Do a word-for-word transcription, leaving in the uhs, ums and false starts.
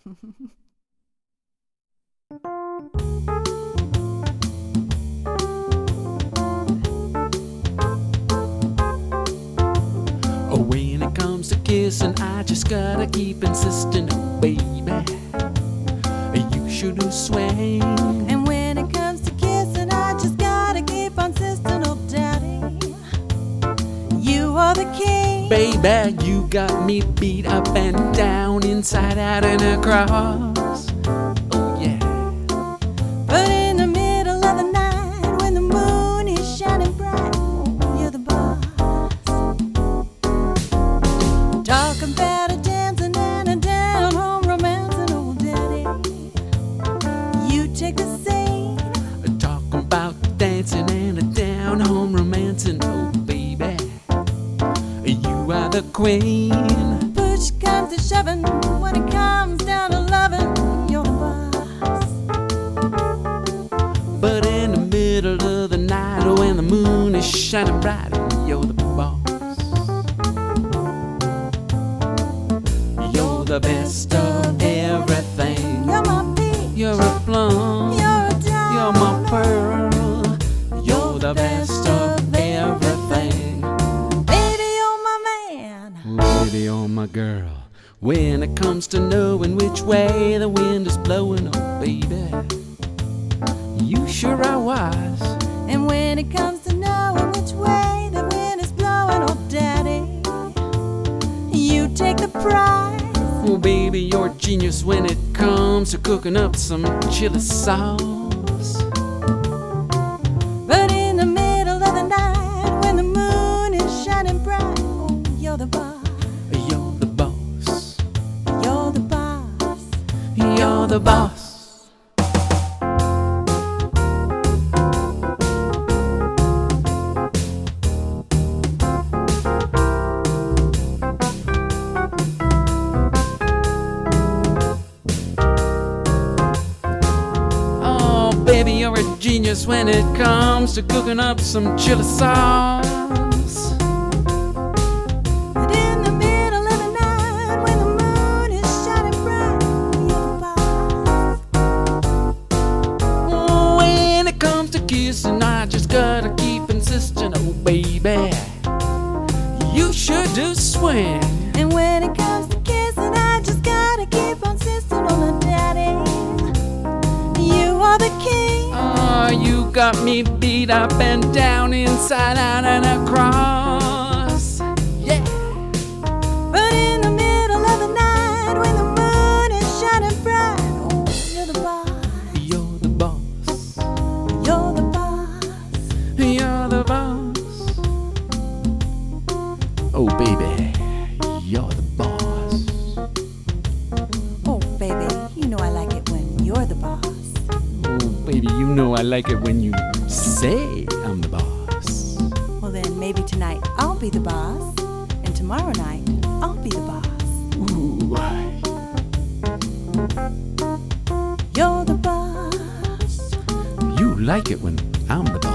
Oh, when it comes to kissing, I just gotta keep insisting, oh, baby, you sure do swing. And when it comes to kissing, I just gotta keep on insisting, oh, daddy, you are the king. Baby, you got me beat up and down, inside out and across. Oh, yeah. But in the middle of the night, when the moon is shining bright, you're the boss. Talk about a dancing and a down-home romancing, oh, daddy, you take the scene. Talk about dancing and a down-home romancing, oh, baby, you are the queen. Push comes to shoving, when it comes down to loving, you're the boss. But in the middle of the night, when the moon is shining bright, you're the boss. You're the best of everything. You're my peach, You're a plum, you're a diamond, you're my pearl. You're the best of everything. baby, you're my man. Baby, you're my girl. When it comes to knowing which way the wind is blowing, oh, baby, you sure are wise. And when it comes to knowing which way the wind is blowing, oh, daddy, you take the prize. Oh, baby, you're a genius when it comes to cooking up some chili sauce. But in the middle of the night, when the moon is shining bright, oh, you're the boss. You're the boss. You're the boss. You're the boss. Oh, baby, you're a genius when it comes to cooking up some chili sauce. But in the middle of the night, when the moon is shining bright, you're the boss. When it comes to kissing, I just gotta keep insisting, oh, baby, you sure do swing. And when it comes to kissing, I just gotta keep on insisting on the daddy, you are the king. Oh, you got me beat up and down, inside out and across. Yeah. But in the middle of the night, when the moon is shining bright, oh, you're the boss. You're the boss. You're the boss. You're the boss. Oh, baby, you're the boss. Oh, baby, you know I like it when you're the boss. Oh, baby, you know I like it when you say I'm the boss. Well, then maybe tonight I'll be the boss, and tomorrow night I'll be the boss. Ooh. You're the boss. You like it when I'm the